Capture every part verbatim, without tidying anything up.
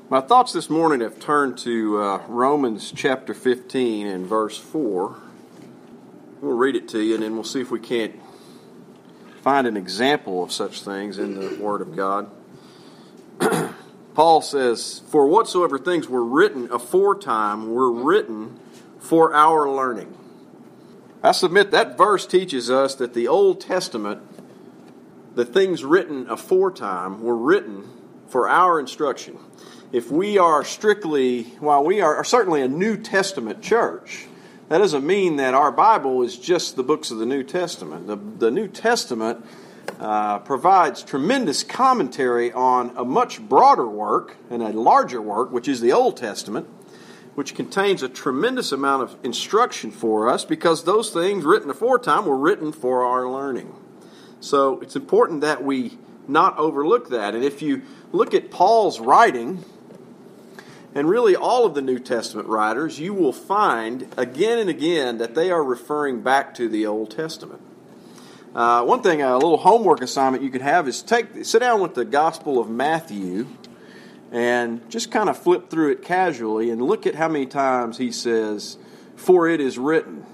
My thoughts this morning have turned to uh, Romans chapter fifteen and verse four. We'll read it to you, and then we'll see if we can't find an example of such things in the Word of God. Paul says, "For whatsoever things were written aforetime were written for our learning." I submit that verse teaches us that the Old Testament, the things written aforetime, were written for our instruction. If we are strictly, while we are certainly a New Testament church, that doesn't mean that our Bible is just the books of the New Testament. The, the New Testament uh, provides tremendous commentary on a much broader work and a larger work, which is the Old Testament, which contains a tremendous amount of instruction for us because those things written aforetime were written for our learning. So it's important that we not overlook that. And if you look at Paul's writing, and really all of the New Testament writers, you will find again and again that they are referring back to the Old Testament. Uh, one thing, a little homework assignment you could have is take sit down with the Gospel of Matthew and just kind of flip through it casually and look at how many times he says, "For it is written."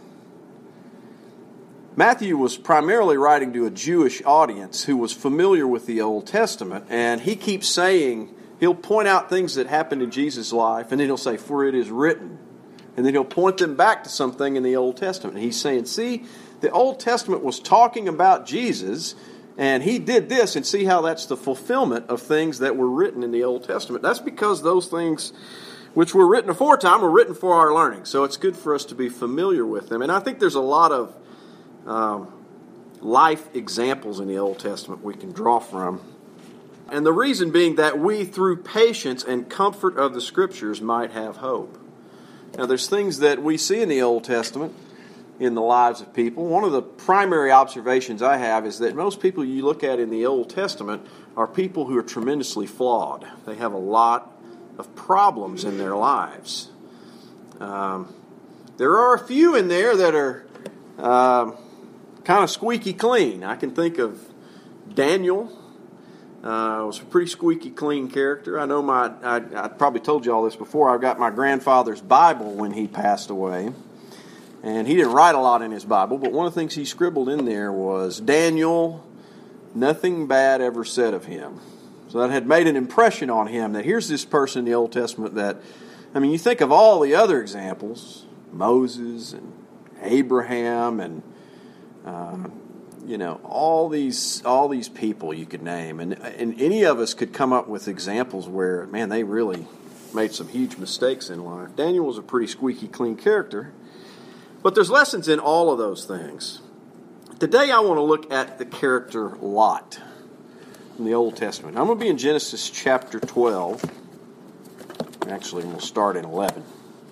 Matthew was primarily writing to a Jewish audience who was familiar with the Old Testament, and he keeps saying, he'll point out things that happened in Jesus' life, and then he'll say, "For it is written." And then he'll point them back to something in the Old Testament. And he's saying, see, the Old Testament was talking about Jesus, and he did this, and see how that's the fulfillment of things that were written in the Old Testament. That's because those things which were written aforetime were written for our learning. So it's good for us to be familiar with them. And I think there's a lot of um, life examples in the Old Testament we can draw from. And the reason being that we, through patience and comfort of the Scriptures, might have hope. Now, there's things that we see in the Old Testament in the lives of people. One of the primary observations I have is that most people you look at in the Old Testament are people who are tremendously flawed. They have a lot of problems in their lives. Um, there are a few in there that are uh, kind of squeaky clean. I can think of Daniel. Uh, was a pretty squeaky clean character. I know my, I, I probably told you all this before, I got my grandfather's Bible when he passed away. And he didn't write a lot in his Bible, but one of the things he scribbled in there was, "Daniel, nothing bad ever said of him." So that had made an impression on him that here's this person in the Old Testament that, I mean, you think of all the other examples, Moses and Abraham and uh, You know, all these all these people you could name, and and any of us could come up with examples where, man, they really made some huge mistakes in life. Daniel was a pretty squeaky clean character, but there's lessons in all of those things. Today I want to look at the character Lot in the Old Testament. I'm going to be in Genesis chapter twelve. Actually, we'll start in eleven,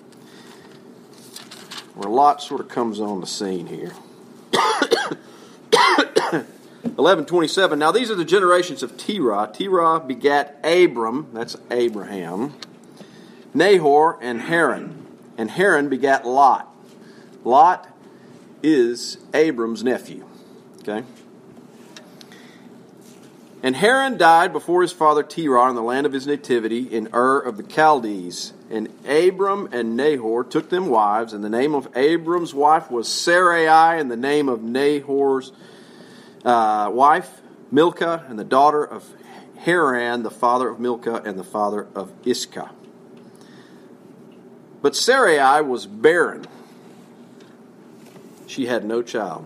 where Lot sort of comes on the scene here. eleven twenty-seven. Now these are the generations of Terah. Terah begat Abram, that's Abraham, Nahor, and Haran. And Haran begat Lot. Lot is Abram's nephew. Okay? And Haran died before his father Terah in the land of his nativity in Ur of the Chaldees. And Abram and Nahor took them wives, and the name of Abram's wife was Sarai, and the name of Nahor's uh, wife Milcah, and the daughter of Haran, the father of Milcah, and the father of Iscah. But Sarai was barren. She had no child.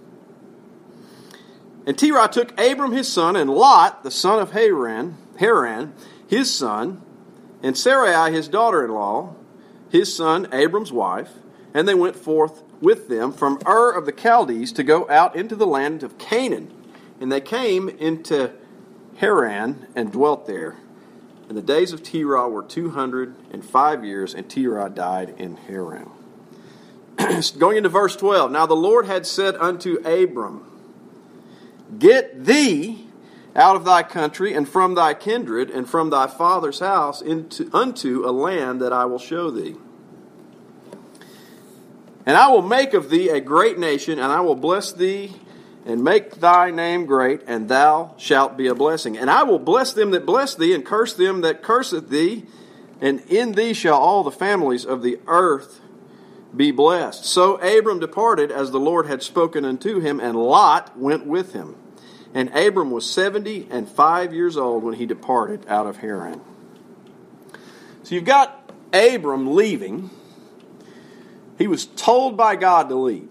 And Terah took Abram his son, and Lot, the son of Haran, Haran, his son, and Sarai his daughter-in-law, his son Abram's wife, and they went forth with them from Ur of the Chaldees to go out into the land of Canaan. And they came into Haran and dwelt there. And the days of Terah were two hundred and five years, and Terah died in Haran. Going into verse twelve. Now the Lord had said unto Abram, Get thee out of thy country, and from thy kindred, and from thy father's house, into unto a land that I will show thee. And I will make of thee a great nation, and I will bless thee, and make thy name great, and thou shalt be a blessing. And I will bless them that bless thee, and curse them that curseth thee, and in thee shall all the families of the earth be blessed. So Abram departed as the Lord had spoken unto him, and Lot went with him. And Abram was seventy and five years old when he departed out of Haran. So you've got Abram leaving. He was told by God to leave.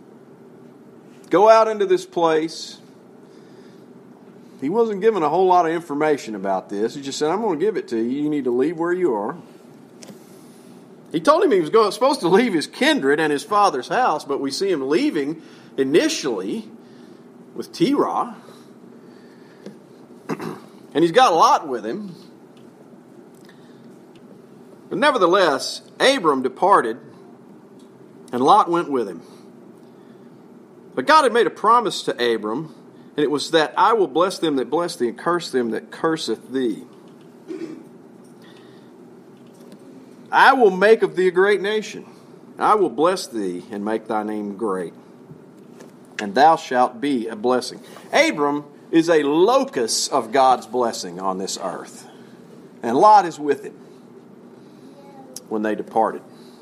Go out into this place. He wasn't given a whole lot of information about this. He just said, I'm going to give it to you. You need to leave where you are. He told him he was going, supposed to leave his kindred and his father's house, but we see him leaving initially with Terah. And he's got Lot with him. But nevertheless, Abram departed, and Lot went with him. But God had made a promise to Abram, and it was that I will bless them that bless thee, and curse them that curseth thee. I will make of thee a great nation. I will bless thee, and make thy name great. And thou shalt be a blessing. Abram is a locus of God's blessing on this earth. And Lot is with him when they departed.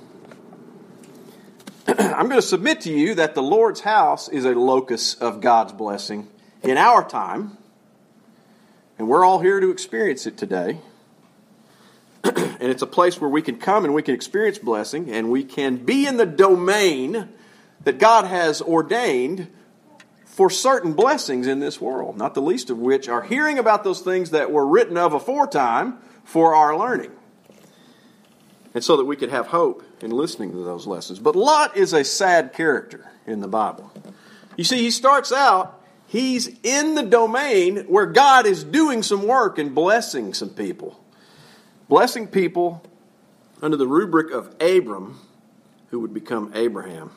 I'm going to submit to you that the Lord's house is a locus of God's blessing in our time. And we're all here to experience it today. And it's a place where we can come and we can experience blessing, and we can be in the domain that God has ordained for certain blessings in this world, not the least of which are hearing about those things that were written of aforetime for our learning. And so that we could have hope in listening to those lessons. But Lot is a sad character in the Bible. You see, he starts out, he's in the domain where God is doing some work and blessing some people. Blessing people under the rubric of Abram, who would become Abraham.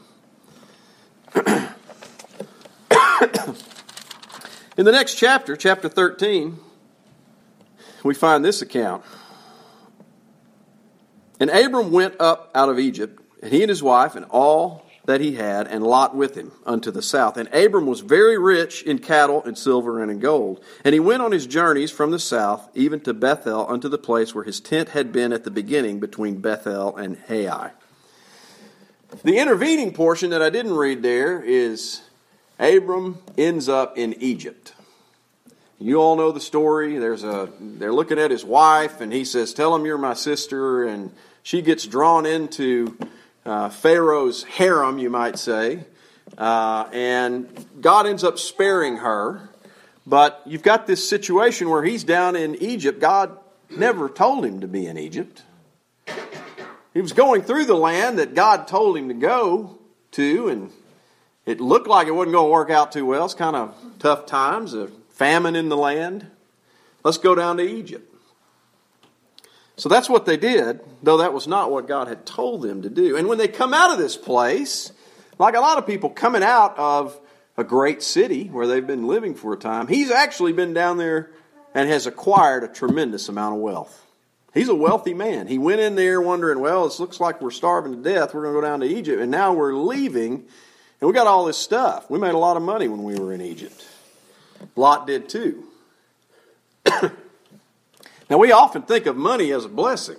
In the next chapter, chapter thirteen, we find this account. And Abram went up out of Egypt, and he and his wife, and all that he had, and Lot with him, unto the south. And Abram was very rich in cattle, and silver, and in gold. And he went on his journeys from the south, even to Bethel, unto the place where his tent had been at the beginning, between Bethel and Hai. The intervening portion that I didn't read there is Abram ends up in Egypt. You all know the story. There's a they're looking at his wife, and he says, "Tell him you're my sister." And she gets drawn into uh, Pharaoh's harem, you might say. Uh, and God ends up sparing her. But you've got this situation where he's down in Egypt. God never told him to be in Egypt. He was going through the land that God told him to go to, and it looked like it wasn't going to work out too well. It's kind of tough times, a famine in the land. Let's go down to Egypt. So that's what they did, though that was not what God had told them to do. And when they come out of this place, like a lot of people coming out of a great city where they've been living for a time, he's actually been down there and has acquired a tremendous amount of wealth. He's a wealthy man. He went in there wondering, well, it looks like we're starving to death. We're going to go down to Egypt. And now we're leaving, and we got all this stuff. We made a lot of money when we were in Egypt. Lot did too. Now, we often think of money as a blessing.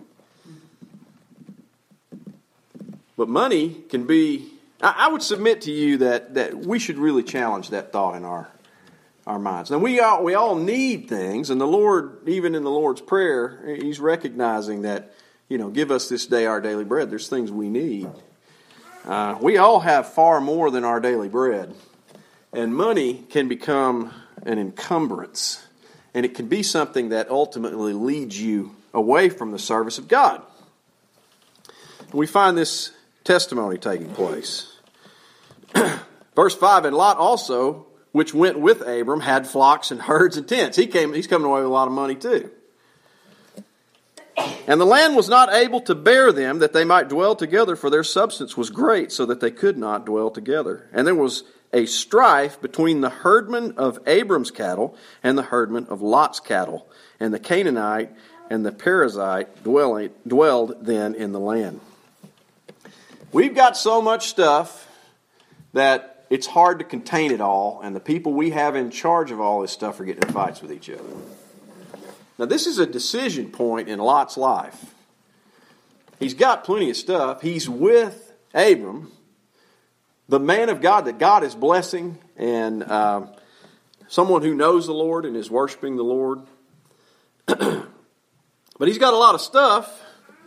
But money can be... I would submit to you that, that we should really challenge that thought in our, our minds. Now, we all, we all need things, and the Lord, even in the Lord's Prayer, He's recognizing that, you know, give us this day our daily bread. There's things we need. Uh, we all have far more than our daily bread. And money can become an encumbrance. And it can be something that ultimately leads you away from the service of God. We find this testimony taking place. Verse five, and Lot also, which went with Abram, had flocks and herds and tents. He came, he's coming away with a lot of money too. And the land was not able to bear them, that they might dwell together, for their substance was great, so that they could not dwell together. And there was a strife between the herdmen of Abram's cattle and the herdmen of Lot's cattle. And the Canaanite and the Perizzite dwelling, dwelled then in the land. We've got so much stuff that it's hard to contain it all, and the people we have in charge of all this stuff are getting in fights with each other. Now, this is a decision point in Lot's life. He's got plenty of stuff. He's with Abram, the man of God that God is blessing, and uh, someone who knows the Lord and is worshiping the Lord. But he's got a lot of stuff.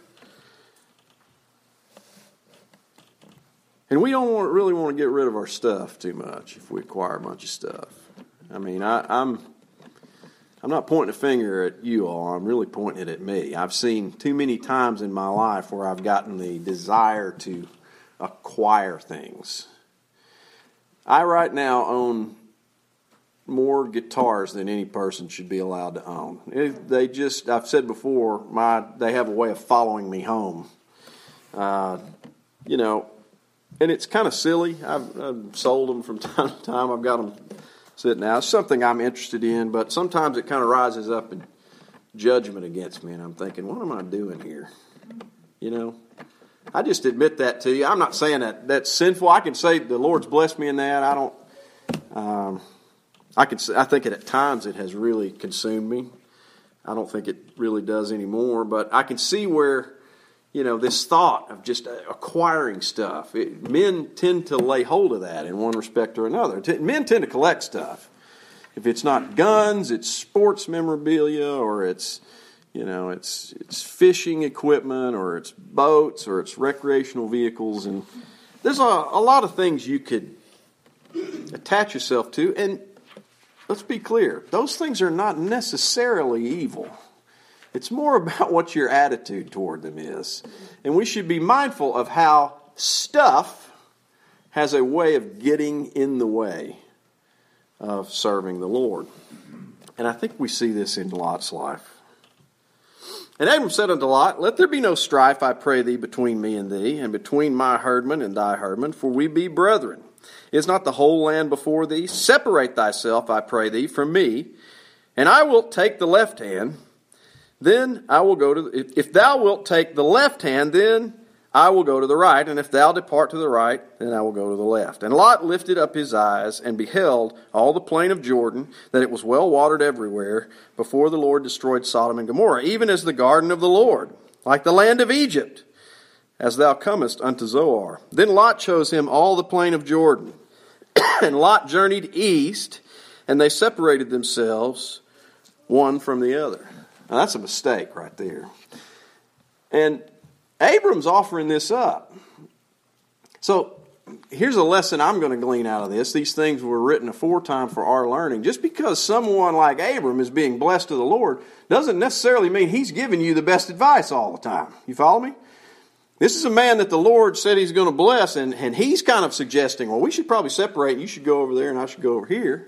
And we don't want, really want to get rid of our stuff too much if we acquire a bunch of stuff. I mean, I, I'm I'm not pointing a finger at you all. I'm really pointing it at me. I've seen too many times in my life where I've gotten the desire to acquire things. I right now own more guitars than any person should be allowed to own. If they just, I've said before, my they have a way of following me home. Uh, you know, and it's kind of silly. I've, I've sold them from time to time. I've got them sitting out. It's something I'm interested in, but sometimes it kind of rises up in judgment against me, and I'm thinking, what am I doing here? You know, I just admit that to you. I'm not saying that that's sinful. I can say the Lord's blessed me in that. I don't. Um, I can. I think it, at times it has really consumed me. I don't think it really does anymore, but I can see where, you know, this thought of just acquiring stuff. It, men tend to lay hold of that in one respect or another. T- men tend to collect stuff. If it's not guns, it's sports memorabilia, or it's, you know, it's it's fishing equipment, or it's boats, or it's recreational vehicles, and there's a, a lot of things you could attach yourself to. And let's be clear, those things are not necessarily evil. It's more about what your attitude toward them is. And we should be mindful of how stuff has a way of getting in the way of serving the Lord. And I think we see this in Lot's life. And Abram said unto Lot, Let there be no strife, I pray thee, between me and thee, and between my herdmen and thy herdmen, for we be brethren. Is not the whole land before thee? Separate thyself, I pray thee, from me, and I will take the left hand. Then I will go to, the, if, if thou wilt take the left hand, then I will go to the right, and if thou depart to the right, then I will go to the left. And Lot lifted up his eyes, and beheld all the plain of Jordan, that it was well watered everywhere, before the Lord destroyed Sodom and Gomorrah, even as the garden of the Lord, like the land of Egypt, as thou comest unto Zoar. Then Lot chose him all the plain of Jordan, and Lot journeyed east, and they separated themselves one from the other. Now, that's a mistake right there. And Abram's offering this up. So here's a lesson I'm going to glean out of this. These things were written aforetime for our learning. Just because someone like Abram is being blessed of the Lord doesn't necessarily mean he's giving you the best advice all the time. You follow me? This is a man that the Lord said he's going to bless, and, and he's kind of suggesting, well, we should probably separate. You should go over there and I should go over here.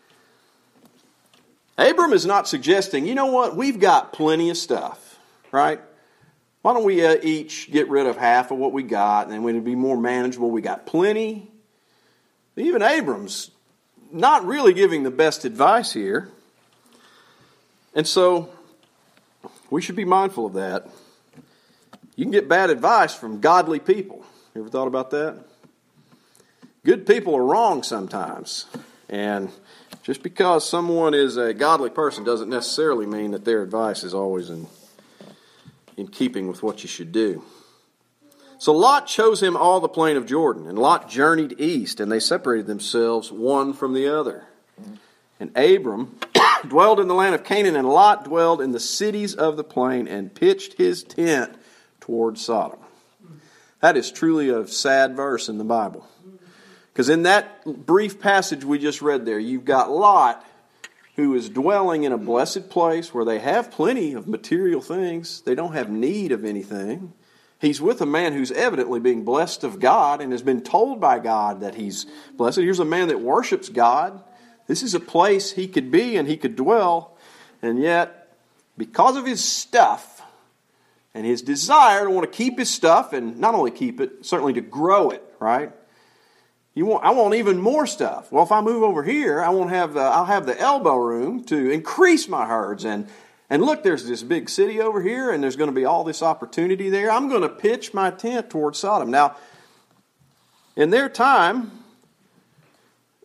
Abram is not suggesting, you know what, we've got plenty of stuff, right? Why don't we uh, each get rid of half of what we got, and then when it'd be more manageable, we got plenty. Even Abram's not really giving the best advice here. And so we should be mindful of that. You can get bad advice from godly people. You ever thought about that? Good people are wrong sometimes. And just because someone is a godly person doesn't necessarily mean that their advice is always in, in keeping with what you should do. So Lot chose him all the plain of Jordan, and Lot journeyed east, and they separated themselves one from the other. And Abram dwelled in the land of Canaan, and Lot dwelled in the cities of the plain, and pitched his tent toward Sodom. That is truly a sad verse in the Bible. Because in that brief passage we just read there, you've got Lot, who is dwelling in a blessed place where they have plenty of material things. They don't have need of anything. He's with a man who's evidently being blessed of God and has been told by God that he's blessed. Here's a man that worships God. This is a place he could be and he could dwell. And yet, because of his stuff and his desire to want to keep his stuff, and not only keep it, certainly to grow it, right? You want, I want even more stuff. Well, if I move over here, I won't have the, I'll have the elbow room to increase my herds. And, and look, there's this big city over here, and there's going to be all this opportunity there. I'm going to pitch my tent toward Sodom. Now, in their time,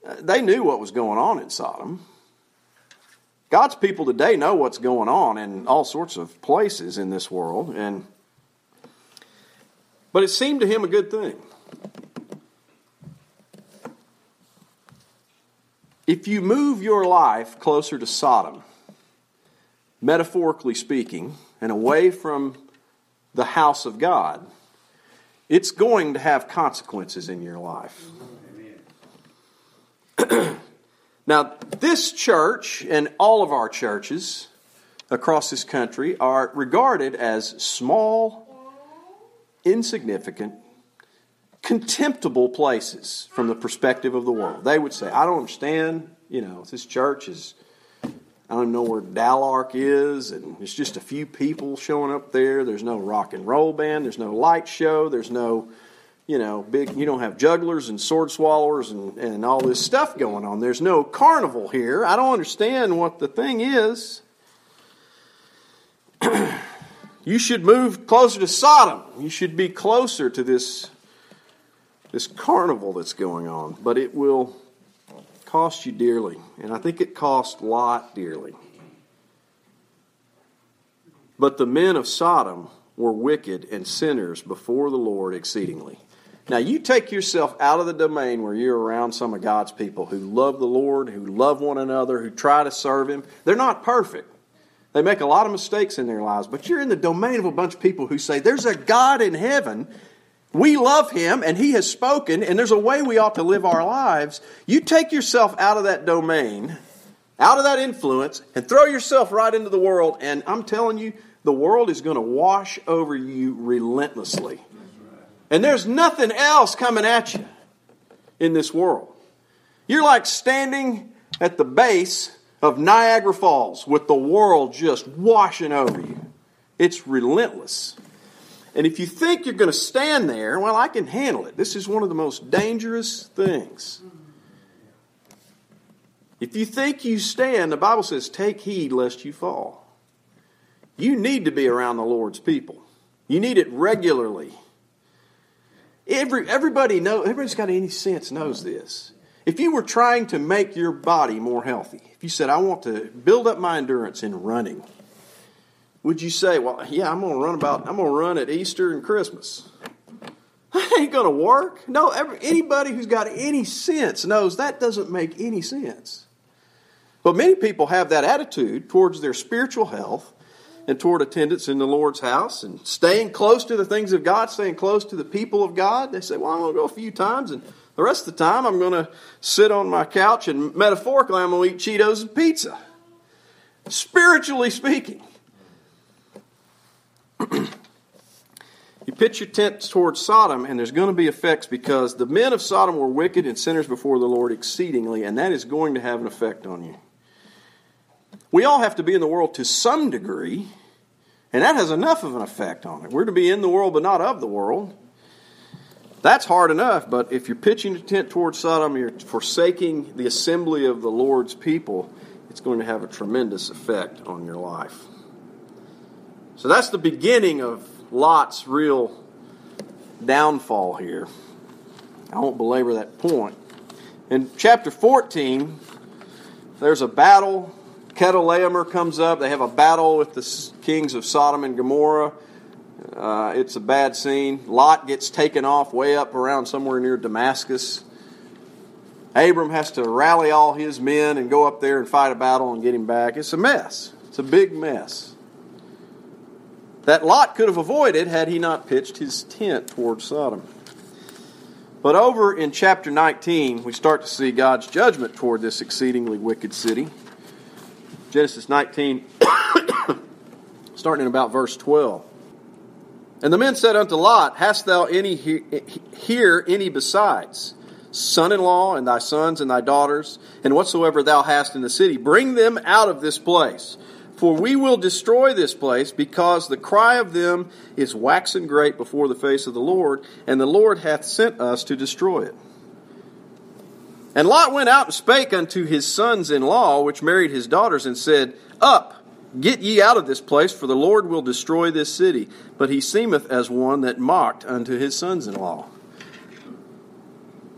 They knew what was going on in Sodom. God's people today know what's going on in all sorts of places in this world, and but it seemed to him a good thing. If you move your life closer to Sodom, metaphorically speaking, and away from the house of God, it's going to have consequences in your life. Now, this church and all of our churches across this country are regarded as small, insignificant, contemptible places from the perspective of the world. They would say, I don't understand, you know, this church is, I don't even know where Dallark is, and it's just a few people showing up there. There's no rock and roll band, there's no light show, there's no, you know, big, you don't have jugglers and sword swallowers and, and all this stuff going on. There's no carnival here. I don't understand what the thing is. You should move closer to Sodom. You should be closer to this This carnival that's going on, but it will cost you dearly. And I think it cost Lot dearly. But the men of Sodom were wicked and sinners before the Lord exceedingly. Now you take yourself out of the domain where you're around some of God's people who love the Lord, who love one another, who try to serve Him. They're not perfect. They make a lot of mistakes in their lives, but you're in the domain of a bunch of people who say, there's a God in heaven. We love Him, and He has spoken, and there's a way we ought to live our lives. You take yourself out of that domain, out of that influence, and throw yourself right into the world, and I'm telling you, the world is going to wash over you relentlessly. And there's nothing else coming at you in this world. You're like standing at the base of Niagara Falls with the world just washing over you. It's relentless. And if you think you're going to stand there, well, I can handle it. This is one of the most dangerous things. If you think you stand, the Bible says, take heed lest you fall. You need to be around the Lord's people. You need it regularly. Every, everybody knows, everybody's got any sense knows this. If you were trying to make your body more healthy, if you said, I want to build up my endurance in running, would you say, well, yeah, I'm going to run about, I'm going to run at Easter and Christmas? That ain't going to work. No, every, anybody who's got any sense knows that doesn't make any sense. But many people have that attitude towards their spiritual health and toward attendance in the Lord's house and staying close to the things of God, staying close to the people of God. They say, well, I'm going to go a few times, and the rest of the time I'm going to sit on my couch and metaphorically I'm going to eat Cheetos and pizza. Spiritually speaking. You pitch your tent towards Sodom, and there's going to be effects because the men of Sodom were wicked and sinners before the Lord exceedingly, and that is going to have an effect on you. We all have to be in the world to some degree, and that has enough of an effect on it. We're to be in the world but not of the world. That's hard enough, but if you're pitching your tent towards Sodom, you're forsaking the assembly of the Lord's people, it's going to have a tremendous effect on your life. So that's the beginning of Lot's real downfall here. I won't belabor that point. In chapter fourteen, there's a battle. Chedorlaomer comes up. They have a battle with the kings of Sodom and Gomorrah. Uh, it's a bad scene. Lot gets taken off way up around somewhere near Damascus. Abram has to rally all his men and go up there and fight a battle and get him back. It's a mess. It's a big mess. That Lot could have avoided had he not pitched his tent towards Sodom. But over in chapter nineteen, we start to see God's judgment toward this exceedingly wicked city. Genesis nineteen, starting in about verse twelve. And the men said unto Lot, Hast thou any he- here any besides, son-in-law, and thy sons, and thy daughters, and whatsoever thou hast in the city? Bring them out of this place. For we will destroy this place, because the cry of them is waxen great before the face of the Lord, and the Lord hath sent us to destroy it. And Lot went out and spake unto his sons-in-law, which married his daughters, and said, Up, get ye out of this place, for the Lord will destroy this city. But he seemeth as one that mocked unto his sons-in-law.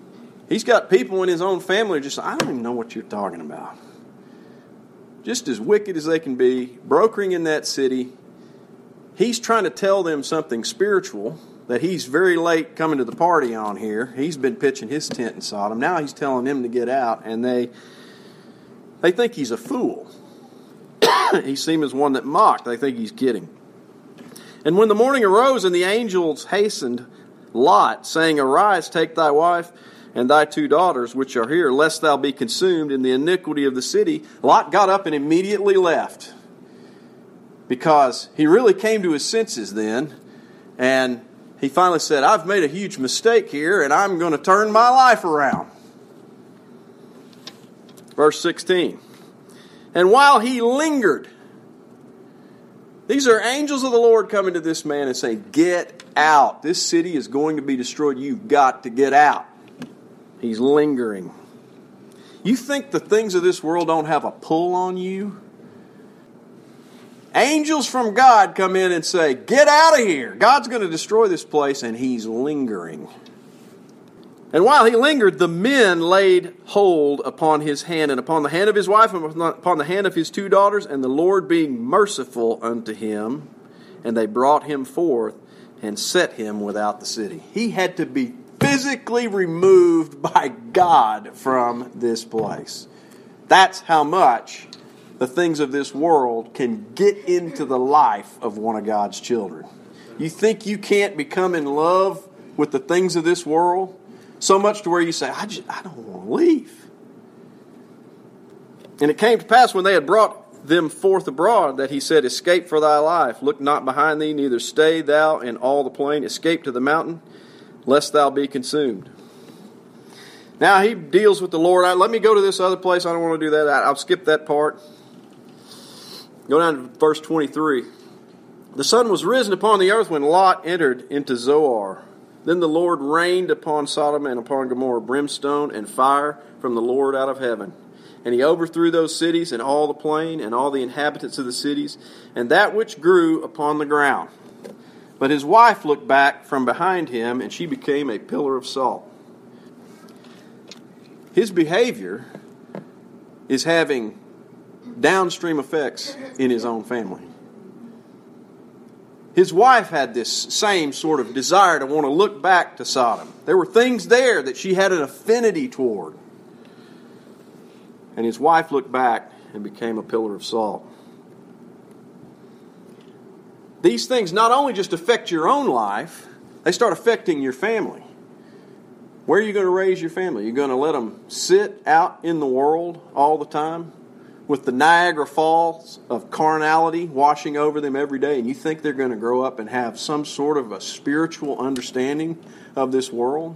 He's got people in his own family just, I don't even know what you're talking about. Just as wicked as they can be, brokering in that city. He's trying to tell them something spiritual that he's very late coming to the party on here. He's been pitching his tent in Sodom. Now he's telling them to get out, and they they think he's a fool. He seems as one that mocked. They think he's kidding. And when the morning arose and the angels hastened Lot, saying, Arise, take thy wife and thy two daughters, which are here, lest thou be consumed in the iniquity of the city, Lot got up and immediately left. Because he really came to his senses then, and he finally said, I've made a huge mistake here, and I'm going to turn my life around. Verse sixteen. And while he lingered, these are angels of the Lord coming to this man and saying, get out. This city is going to be destroyed. You've got to get out. He's lingering. You think the things of this world don't have a pull on you? Angels from God come in and say, get out of here. God's going to destroy this place, and he's lingering. And while he lingered, the men laid hold upon his hand and upon the hand of his wife and upon the hand of his two daughters, and the Lord being merciful unto him, and they brought him forth and set him without the city. He had to be physically removed by God from this place. That's how much the things of this world can get into the life of one of God's children. You think you can't become in love with the things of this world? So much to where you say, I, just, I don't want to leave. And it came to pass when they had brought them forth abroad that he said, Escape for thy life. Look not behind thee, neither stay thou in all the plain. Escape to the mountain, lest thou be consumed. Now he deals with the Lord. Let me go to this other place. I don't want to do that. I'll skip that part. Go down to verse twenty-three. The sun was risen upon the earth when Lot entered into Zoar. Then the Lord rained upon Sodom and upon Gomorrah brimstone and fire from the Lord out of heaven. And he overthrew those cities and all the plain and all the inhabitants of the cities and that which grew upon the ground. But his wife looked back from behind him, and she became a pillar of salt. His behavior is having downstream effects in his own family. His wife had this same sort of desire to want to look back to Sodom. There were things there that she had an affinity toward. And his wife looked back and became a pillar of salt. These things not only just affect your own life, they start affecting your family. Where are you going to raise your family? You're going to let them sit out in the world all the time with the Niagara Falls of carnality washing over them every day, and you think they're going to grow up and have some sort of a spiritual understanding of this world?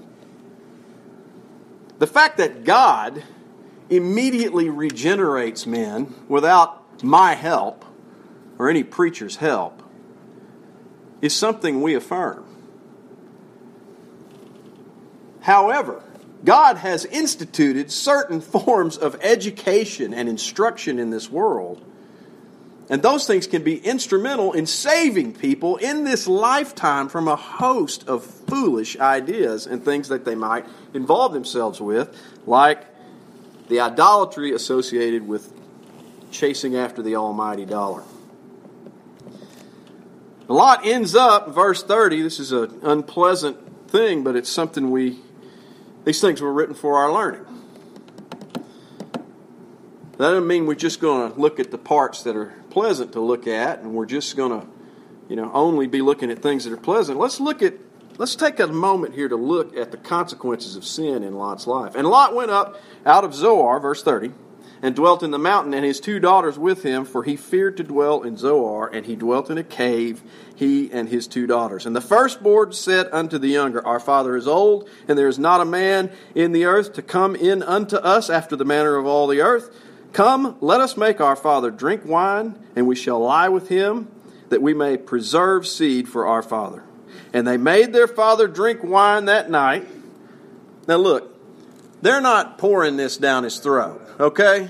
The fact that God immediately regenerates men without my help or any preacher's help is something we affirm. However, God has instituted certain forms of education and instruction in this world. And those things can be instrumental in saving people in this lifetime from a host of foolish ideas and things that they might involve themselves with, like the idolatry associated with chasing after the almighty dollar. Lot ends up, verse thirty, this is an unpleasant thing, but it's something we... These things were written for our learning. That doesn't mean we're just going to look at the parts that are pleasant to look at, and we're just going to, you know, only be looking at things that are pleasant. Let's look at, let's take a moment here to look at the consequences of sin in Lot's life. And Lot went up out of Zoar, verse thirty, and dwelt in the mountain, and his two daughters with him, for he feared to dwell in Zoar, and he dwelt in a cave, he and his two daughters. And the firstborn said unto the younger, Our father is old, and there is not a man in the earth to come in unto us after the manner of all the earth. Come, let us make our father drink wine, and we shall lie with him, that we may preserve seed for our father. And they made their father drink wine that night. Now look, they're not pouring this down his throat, okay?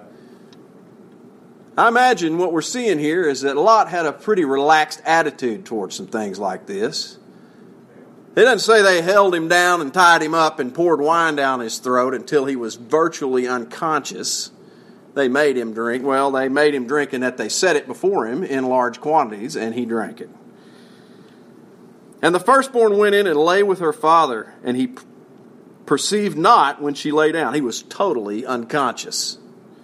I imagine what we're seeing here is that Lot had a pretty relaxed attitude towards some things like this. It doesn't say they held him down and tied him up and poured wine down his throat until he was virtually unconscious. They made him drink. Well, they made him drink in that they set it before him in large quantities, and he drank it. And the firstborn went in and lay with her father, and he perceived not when she lay down. He was totally unconscious.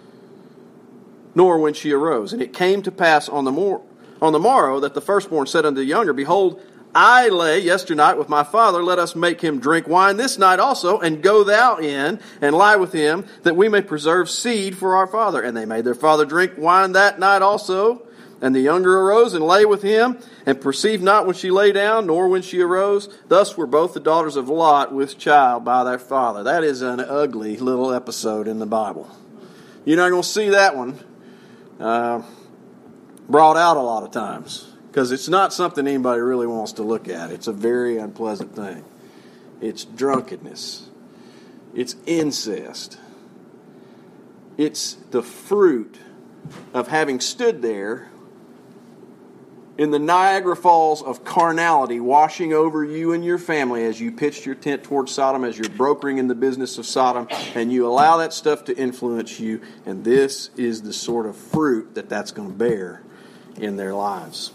Nor when she arose. And it came to pass on the, mor- on the morrow that the firstborn said unto the younger, Behold, I lay yesternight with my father, let us make him drink wine this night also, and go thou in and lie with him, that we may preserve seed for our father. And they made their father drink wine that night also. And the younger arose and lay with him, and perceived not when she lay down, nor when she arose. Thus were both the daughters of Lot with child by their father. That is an ugly little episode in the Bible. You're not going to see that one uh, brought out a lot of times. Because it's not something anybody really wants to look at. It's a very unpleasant thing. It's drunkenness. It's incest. It's the fruit of having stood there in the Niagara Falls of carnality washing over you and your family as you pitched your tent towards Sodom, as you're brokering in the business of Sodom, and you allow that stuff to influence you. And this is the sort of fruit that that's going to bear in their lives.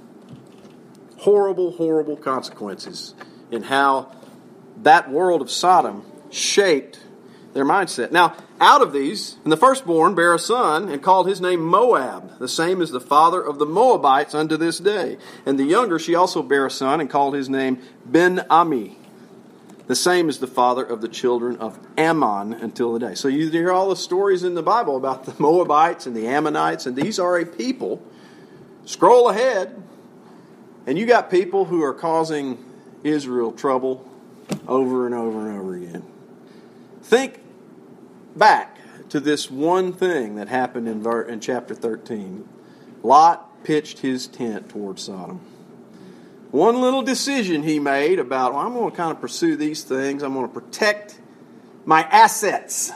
Horrible, horrible consequences in how that world of Sodom shaped their mindset. Now, out of these, and the firstborn bare a son, and called his name Moab, the same as the father of the Moabites unto this day. And the younger, she also bare a son, and called his name Ben-Ami, the same as the father of the children of Ammon until the day. So you hear all the stories in the Bible about the Moabites and the Ammonites, and these are a people. Scroll ahead. And you got people who are causing Israel trouble over and over and over again. Think back to this one thing that happened in, ver- in chapter thirteen. Lot pitched his tent toward Sodom. One little decision he made about, well, I'm going to kind of pursue these things. I'm going to protect my assets.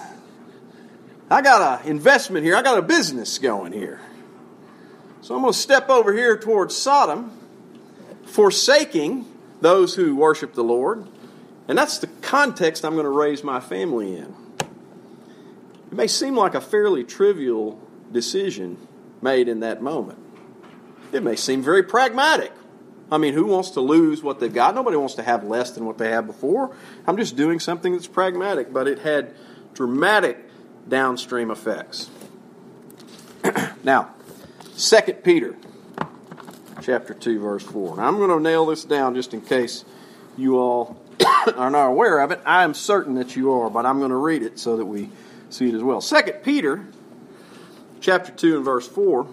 I got an investment here. I got a business going here. So I'm going to step over here towards Sodom, forsaking those who worship the Lord. And that's the context I'm going to raise my family in. It may seem like a fairly trivial decision made in that moment. It may seem very pragmatic. I mean, who wants to lose what they've got? Nobody wants to have less than what they had before. I'm just doing something that's pragmatic, but it had dramatic downstream effects. Now, Second Peter chapter two, verse four. Now, I'm going to nail this down just in case you all are not aware of it. I am certain that you are, but I'm going to read it so that we see it as well. Second Peter chapter two and verse four.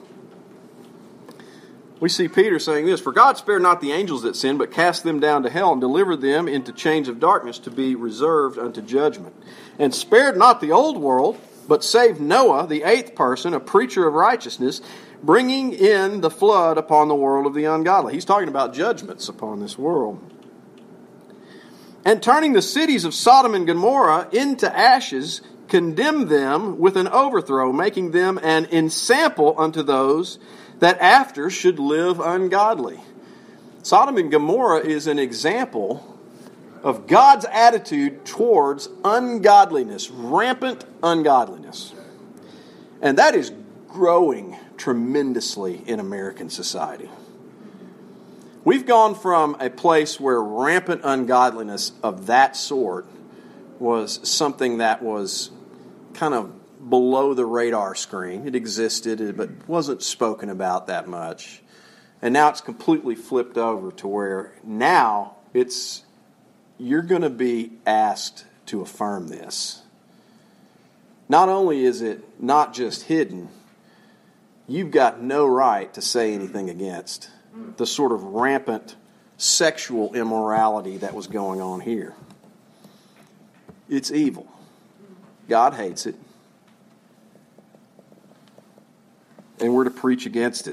We see Peter saying this, For God spared not the angels that sinned, but cast them down to hell, and delivered them into chains of darkness to be reserved unto judgment. And spared not the old world, but saved Noah, the eighth person, a preacher of righteousness, bringing in the flood upon the world of the ungodly. He's talking about judgments upon this world. And turning the cities of Sodom and Gomorrah into ashes, condemned them with an overthrow, making them an ensample unto those that after should live ungodly. Sodom and Gomorrah is an example of God's attitude towards ungodliness, rampant ungodliness. And that is growing tremendously in American society. We've gone from a place where rampant ungodliness of that sort was something that was kind of below the radar screen. It existed, but wasn't spoken about that much. And now it's completely flipped over to where now it's, you're going to be asked to affirm this. Not only is it not just hidden, you've got no right to say anything against the sort of rampant sexual immorality that was going on here. It's evil. God hates it. And we're to preach against it.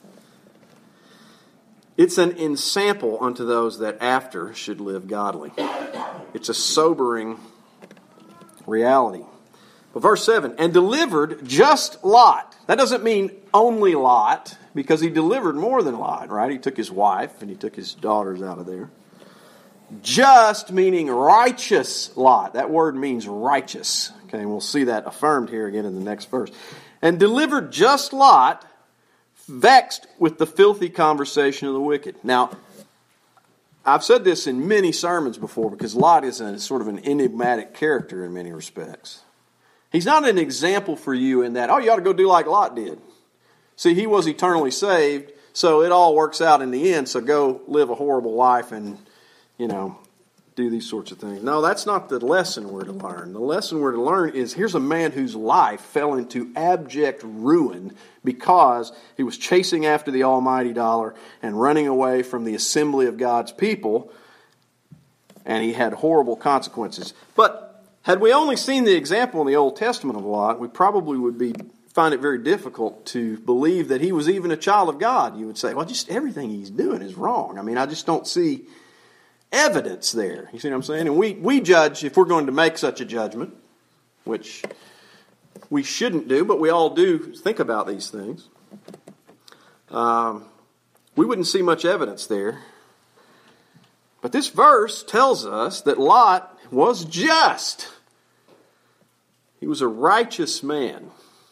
It's an ensample unto those that after should live godly. It's a sobering reality. But verse seven, and delivered just Lot. That doesn't mean only Lot, because he delivered more than Lot, right? He took his wife and he took his daughters out of there. just meaning righteous Lot. That word means righteous. Okay, and we'll see that affirmed here again in the next verse. And delivered just Lot, vexed with the filthy conversation of the wicked. Now, I've said this in many sermons before because Lot is a sort of an enigmatic character in many respects. He's not an example for you in that, oh, you ought to go do like Lot did. See, he was eternally saved, so it all works out in the end, so go live a horrible life and, you know, do these sorts of things. No, that's not the lesson we're to learn. The lesson we're to learn is here's a man whose life fell into abject ruin because he was chasing after the almighty dollar and running away from the assembly of God's people, and he had horrible consequences. But had we only seen the example in the Old Testament of Lot, we probably would be find it very difficult to believe that he was even a child of God. You would say, well, just everything he's doing is wrong. I mean, I just don't see evidence there. You see what I'm saying? And we, we judge, if we're going to make such a judgment, which we shouldn't do, but we all do think about these things. Um, we wouldn't see much evidence there. But this verse tells us that Lot was just. He was a righteous man.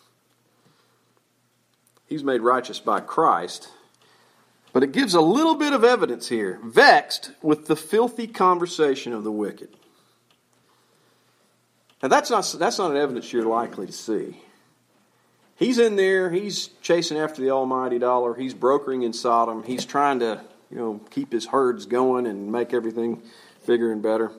He's made righteous by Christ. But it gives a little bit of evidence here. Vexed with the filthy conversation of the wicked. Now that's not, that's not an evidence you're likely to see. He's in there, he's chasing after the almighty dollar, he's brokering in Sodom, he's trying to, you know, keep his herds going and make everything bigger and better.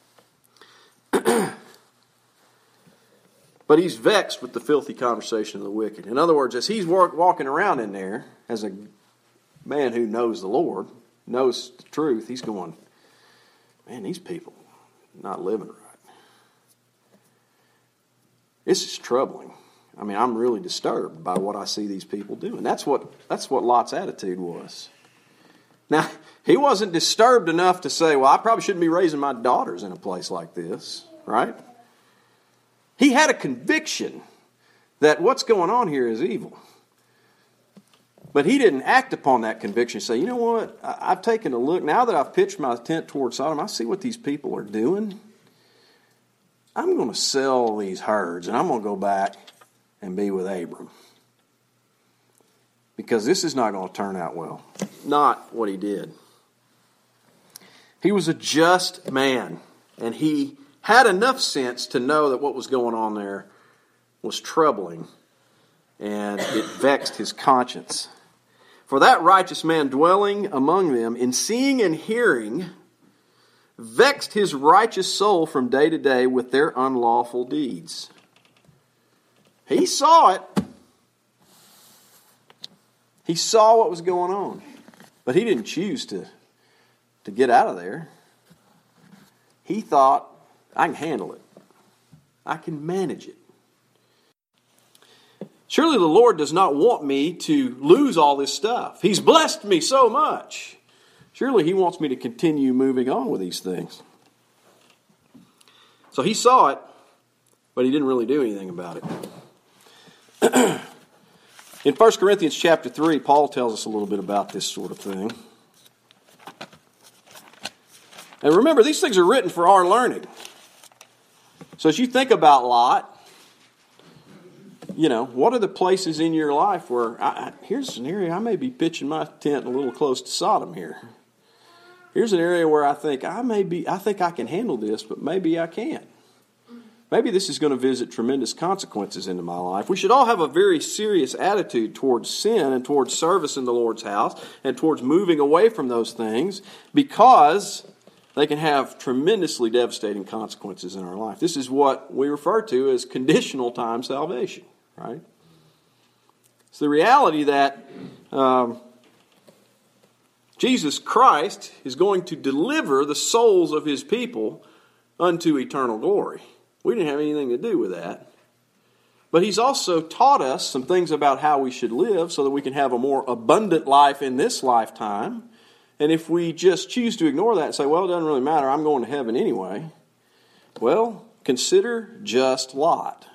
But he's vexed with the filthy conversation of the wicked. In other words, as he's walk, walking around in there as a man who knows the Lord, knows the truth, he's going, man, these people are not living right. This is troubling. I mean, I'm really disturbed by what I see these people doing. That's what that's what Lot's attitude was. Now, he wasn't disturbed enough to say, well, I probably shouldn't be raising my daughters in a place like this, right? He had a conviction that what's going on here is evil. But he didn't act upon that conviction and say, you know what, I've taken a look. Now that I've pitched my tent towards Sodom, I see what these people are doing. I'm going to sell these herds and I'm going to go back and be with Abram. Because this is not going to turn out well. Not what he did. He was a just man, and he had enough sense to know that what was going on there was troubling, and it vexed his conscience. For that righteous man dwelling among them, in seeing and hearing, vexed his righteous soul from day to day with their unlawful deeds. He saw it. He saw what was going on. But he didn't choose to, to get out of there. He thought, I can handle it. I can manage it. Surely the Lord does not want me to lose all this stuff. He's blessed me so much. Surely he wants me to continue moving on with these things. So he saw it, but he didn't really do anything about it. In First Corinthians chapter three, Paul tells us a little bit about this sort of thing. And remember, these things are written for our learning. So as you think about Lot, you know, what are the places in your life where, I, I, here's an area I may be pitching my tent a little close to Sodom here. Here's an area where I think I may be, I think I can handle this, but maybe I can't. Maybe this is going to visit tremendous consequences into my life. We should all have a very serious attitude towards sin and towards service in the Lord's house and towards moving away from those things, because they can have tremendously devastating consequences in our life. This is what we refer to as conditional time salvation, right? It's the reality that um, Jesus Christ is going to deliver the souls of his people unto eternal glory. We didn't have anything to do with that. But he's also taught us some things about how we should live so that we can have a more abundant life in this lifetime. And if we just choose to ignore that and say, well, it doesn't really matter, I'm going to heaven anyway, well, consider just Lot.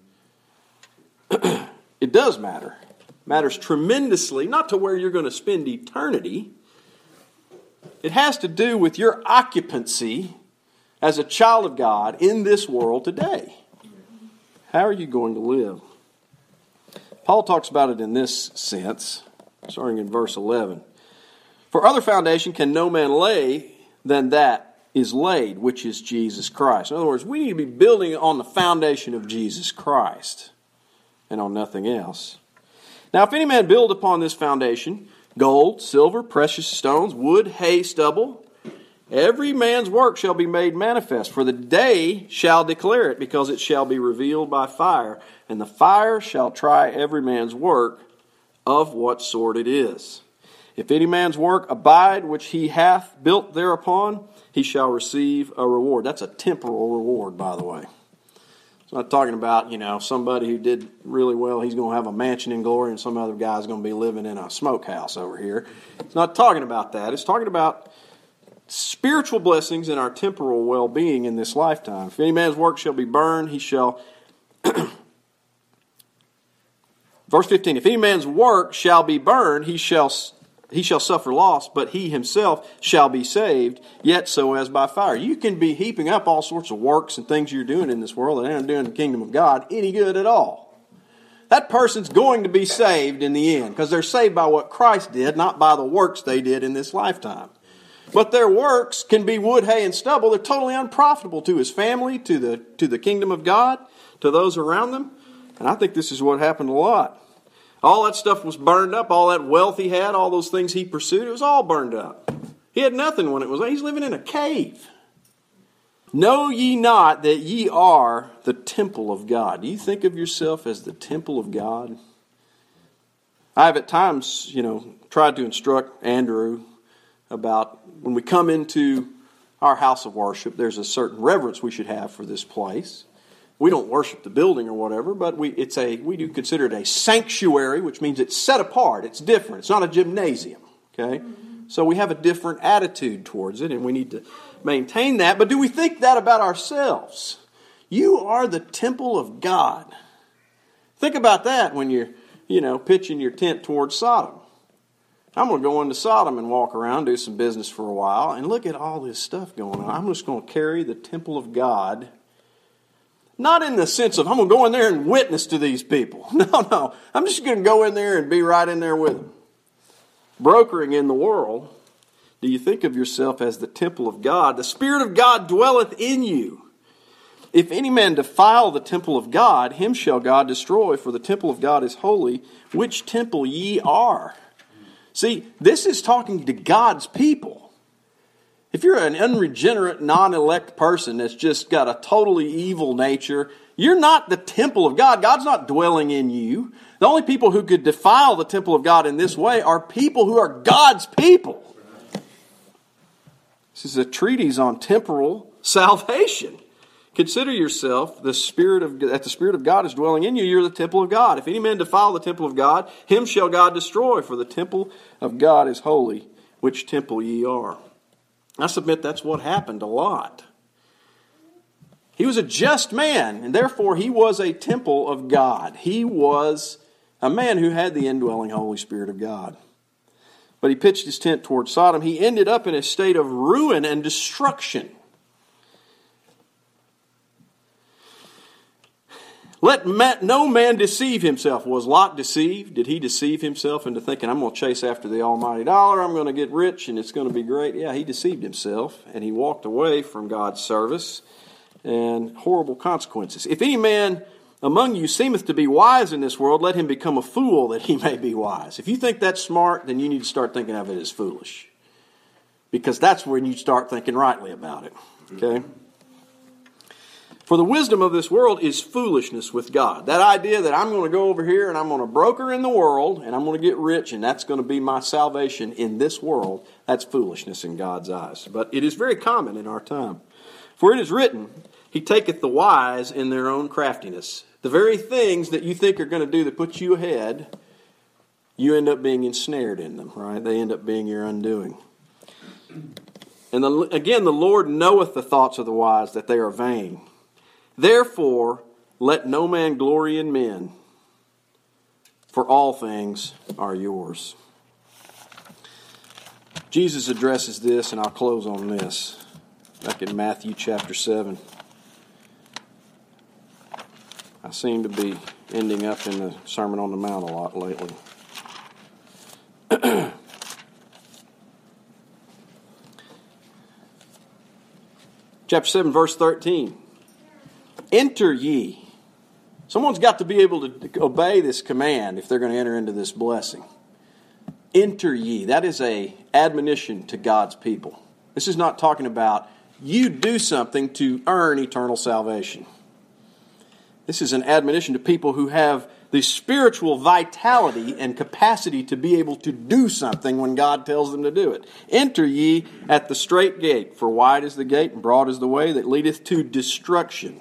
It does matter. It matters tremendously, not to where you're going to spend eternity. It has to do with your occupancy as a child of God in this world today. How are you going to live? Paul talks about it in this sense, starting in verse eleven. For other foundation can no man lay than that is laid, which is Jesus Christ. In other words, we need to be building on the foundation of Jesus Christ and on nothing else. Now, if any man build upon this foundation, gold, silver, precious stones, wood, hay, stubble, every man's work shall be made manifest, for the day shall declare it, because it shall be revealed by fire, and the fire shall try every man's work of what sort it is. If any man's work abide which he hath built thereupon, he shall receive a reward. That's a temporal reward, by the way. It's not talking about, you know, somebody who did really well, he's going to have a mansion in glory, and some other guy's going to be living in a smokehouse over here. It's not talking about that. It's talking about spiritual blessings in our temporal well-being in this lifetime. If any man's work shall be burned, he shall... Verse fifteen, if any man's work shall be burned, he shall... He shall suffer loss, but he himself shall be saved, yet so as by fire. You can be heaping up all sorts of works and things you're doing in this world that aren't doing the kingdom of God any good at all. That person's going to be saved in the end, because they're saved by what Christ did, not by the works they did in this lifetime. But their works can be wood, hay, and stubble. They're totally unprofitable to his family, to the, to the kingdom of God, to those around them. And I think this is what happened a lot. All that stuff was burned up. All that wealth he had, all those things he pursued, it was all burned up. He had nothing when it was. He's living in a cave. Know ye not that ye are the temple of God? Do you think of yourself as the temple of God? I have at times, you know, tried to instruct Andrew about when we come into our house of worship, there's a certain reverence we should have for this place. We don't worship the building or whatever, but we it's a we do consider it a sanctuary, which means it's set apart. It's different. It's not a gymnasium. Okay? So we have a different attitude towards it, and we need to maintain that. But do we think that about ourselves? You are the temple of God. Think about that when you're, you know, pitching your tent towards Sodom. I'm going to go into Sodom and walk around, do some business for a while, and look at all this stuff going on. I'm just going to carry the temple of God. Not in the sense of, I'm going to go in there and witness to these people. No, no. I'm just going to go in there and be right in there with them. Brokering in the world, do you think of yourself as the temple of God? The Spirit of God dwelleth in you. If any man defile the temple of God, him shall God destroy, for the temple of God is holy, which temple ye are. See, this is talking to God's people. If you're an unregenerate, non-elect person that's just got a totally evil nature, you're not the temple of God. God's not dwelling in you. The only people who could defile the temple of God in this way are people who are God's people. This is a treatise on temporal salvation. Consider yourself the spirit of that the Spirit of God is dwelling in you. You're the temple of God. If any man defile the temple of God, him shall God destroy. For the temple of God is holy, which temple ye are. I submit that's what happened a lot. He was a just man, and therefore he was a temple of God. He was a man who had the indwelling Holy Spirit of God. But he pitched his tent toward Sodom. He ended up in a state of ruin and destruction. Let no man deceive himself. Was Lot deceived? Did he deceive himself into thinking, I'm going to chase after the almighty dollar, I'm going to get rich, and it's going to be great? Yeah, he deceived himself, and he walked away from God's service, and horrible consequences. If any man among you seemeth to be wise in this world, let him become a fool that he may be wise. If you think that's smart, then you need to start thinking of it as foolish. Because that's when you start thinking rightly about it. Okay? For the wisdom of this world is foolishness with God. That idea that I'm going to go over here and I'm going to broker in the world and I'm going to get rich and that's going to be my salvation in this world, that's foolishness in God's eyes. But it is very common in our time. For it is written, He taketh the wise in their own craftiness. The very things that you think are going to do that put you ahead, you end up being ensnared in them, right? They end up being your undoing. And the, again, the Lord knoweth the thoughts of the wise, that they are vain. Therefore, let no man glory in men, for all things are yours. Jesus addresses this, and I'll close on this. Back in Matthew chapter seven. I seem to be ending up in the Sermon on the Mount a lot lately. Chapter seven, verse thirteen. Enter ye. Someone's got to be able to obey this command if they're going to enter into this blessing. Enter ye. That is a admonition to God's people. This is not talking about you do something to earn eternal salvation. This is an admonition to people who have the spiritual vitality and capacity to be able to do something when God tells them to do it. Enter ye at the strait gate, for wide is the gate and broad is the way that leadeth to destruction.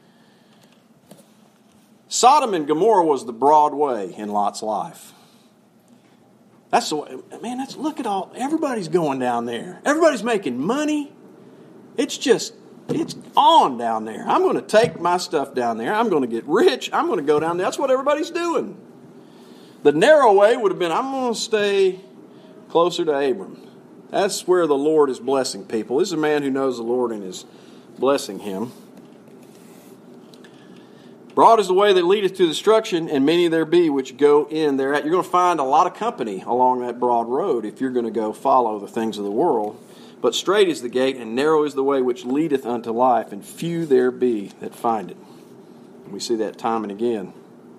Sodom and Gomorrah was the broad way in Lot's life. That's the way, man, that's, look at all, everybody's going down there. Everybody's making money. It's just, it's on down there. I'm going to take my stuff down there. I'm going to get rich. I'm going to go down there. That's what everybody's doing. The narrow way would have been, I'm going to stay closer to Abram. That's where the Lord is blessing people. This is a man who knows the Lord and is blessing him. Broad is the way that leadeth to destruction, and many there be which go in thereat. You're going to find a lot of company along that broad road if you're going to go follow the things of the world. But strait is the gate, and narrow is the way which leadeth unto life, and few there be that find it. And we see that time and again.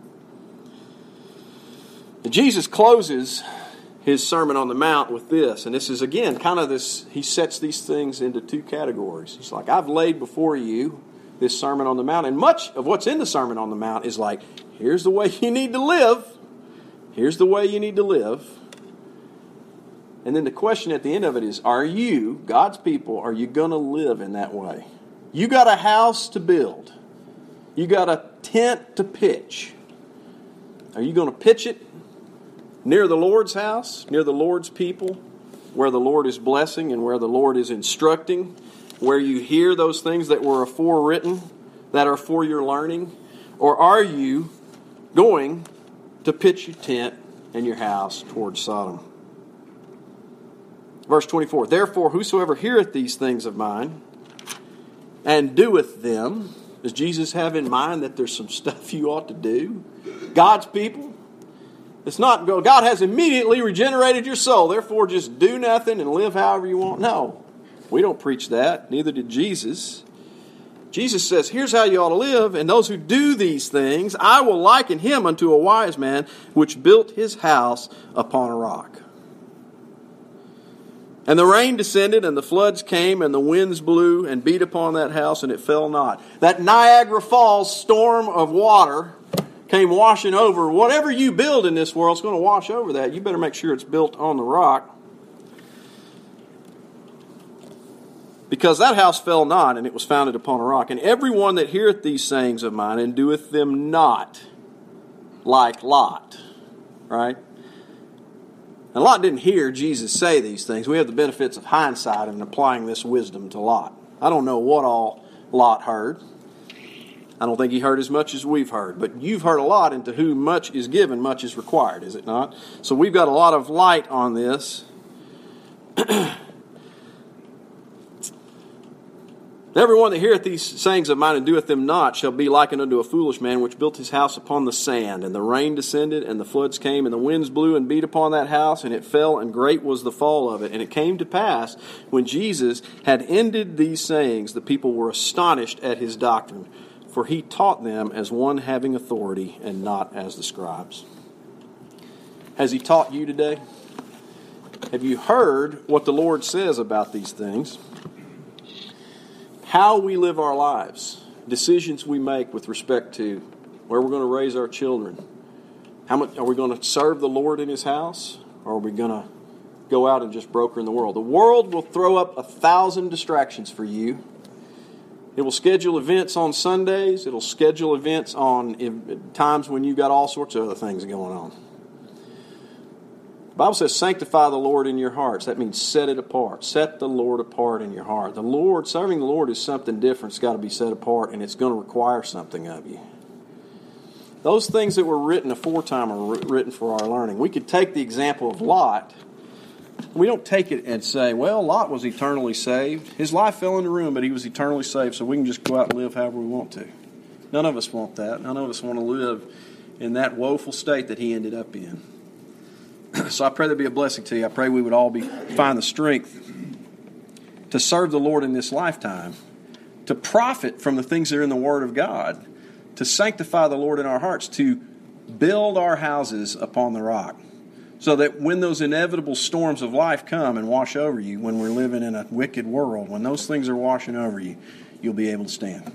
And Jesus closes his Sermon on the Mount with this, and this is again kind of this, he sets these things into two categories. He's like, I've laid before you this Sermon on the Mount, and much of what's in the Sermon on the Mount is like, here's the way you need to live. Here's the way you need to live. And then the question at the end of it is, are you, God's people, are you going to live in that way? You got a house to build. You got a tent to pitch. Are you going to pitch it near the Lord's house, near the Lord's people, where the Lord is blessing and where the Lord is instructing, where you hear those things that were afore written, that are for your learning? Or are you going to pitch your tent and your house towards Sodom? Verse twenty-four, therefore whosoever heareth these things of mine and doeth them, does Jesus have in mind that there's some stuff you ought to do? God's people? It's not, God has immediately regenerated your soul, therefore just do nothing and live however you want. No, we don't preach that. Neither did Jesus. Jesus says, here's how you ought to live, and those who do these things, I will liken him unto a wise man which built his house upon a rock. And the rain descended, and the floods came, and the winds blew and beat upon that house, and it fell not. That Niagara Falls storm of water came washing over. Whatever you build in this world is going to wash over that. You better make sure it's built on the rock. Because that house fell not, and it was founded upon a rock. And every one that heareth these sayings of mine, and doeth them not, like Lot. Right? And Lot didn't hear Jesus say these things. We have the benefits of hindsight in applying this wisdom to Lot. I don't know what all Lot heard. I don't think he heard as much as we've heard. But you've heard a lot, and to whom much is given, much is required, is it not? So we've got a lot of light on this. Everyone that heareth these sayings of mine and doeth them not shall be likened unto a foolish man which built his house upon the sand. And the rain descended, and the floods came, and the winds blew and beat upon that house, and it fell, and great was the fall of it. And it came to pass, when Jesus had ended these sayings, the people were astonished at his doctrine, for he taught them as one having authority, and not as the scribes. Has he taught you today? Have you heard what the Lord says about these things? How we live our lives, decisions we make with respect to where we're going to raise our children. How much are we going to serve the Lord in his house, or are we going to go out and just broker in the world? The world will throw up a thousand distractions for you. It will schedule events on Sundays. It'll schedule events on times when you've got all sorts of other things going on. The Bible says, sanctify the Lord in your hearts. That means set it apart. Set the Lord apart in your heart. The Lord, serving the Lord is something different. It's got to be set apart, and it's going to require something of you. Those things that were written aforetime are written for our learning. We could take the example of Lot We don't take it and say, well, Lot was eternally saved. His life fell into ruin, but he was eternally saved, so we can just go out and live however we want to. None of us want that. None of us want to live in that woeful state that he ended up in. So I pray there be a blessing to you. I pray we would all be find the strength to serve the Lord in this lifetime, to profit from the things that are in the Word of God, to sanctify the Lord in our hearts, to build our houses upon the rock, so that when those inevitable storms of life come and wash over you, when we're living in a wicked world, when those things are washing over you, you'll be able to stand.